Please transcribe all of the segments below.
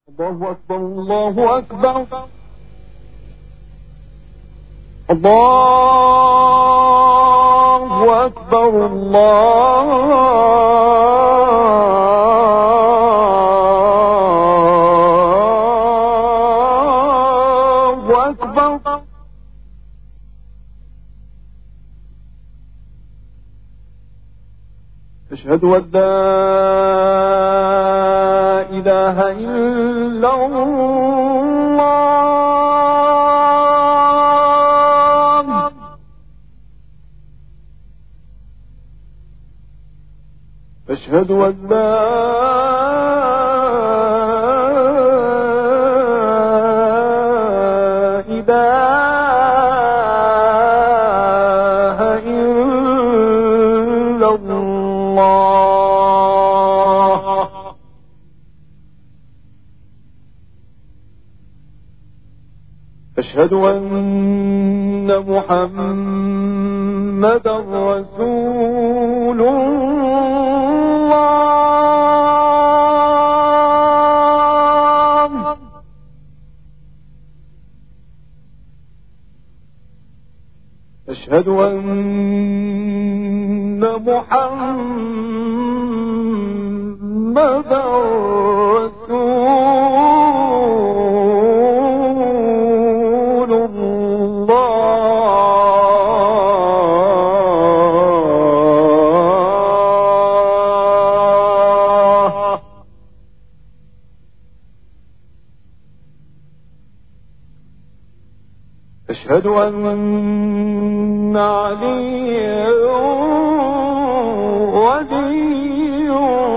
الله أكبر الله أكبر الله أكبر الله أكبر. أشهد أن لا إله إلا الله. أشهد أن لا إله إلا الله. أشهد أن محمدا رسول الله. أشهد أن محمدا رسول الله. أشهد أن عليا ولي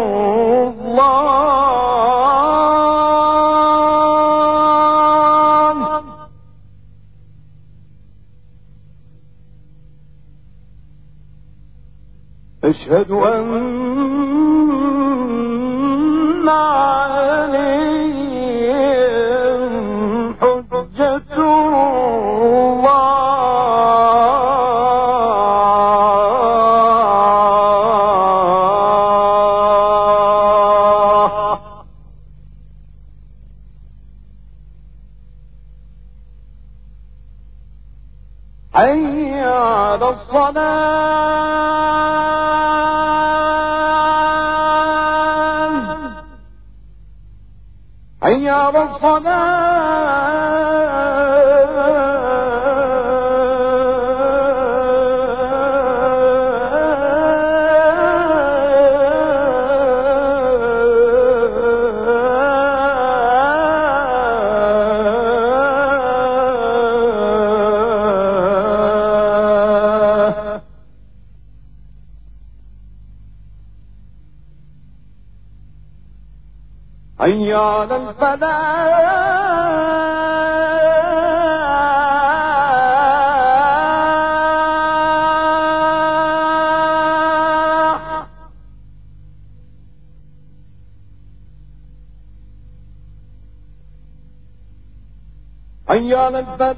الله. أشهد أن عليهم حجة الله. حي على الصلاة. حي على الصلاة. حي على الفلاح. حي على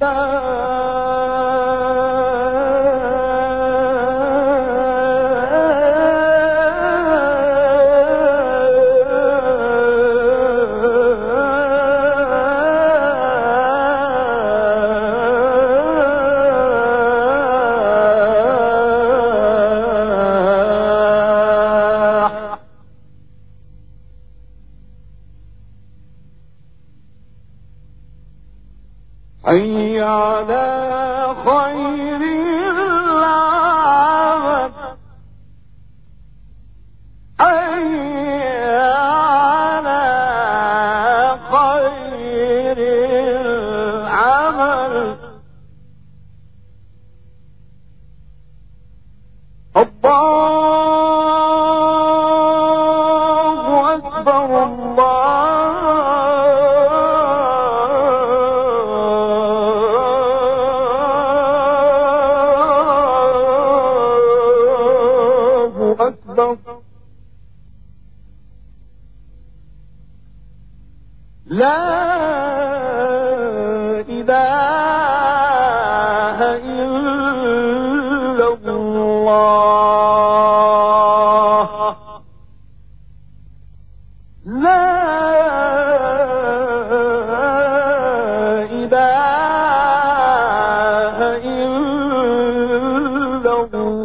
الفلاح. حي على خير العمل. حي على خير العمل. الله أكبر الله أكبر. لا إله إلا الله. لا له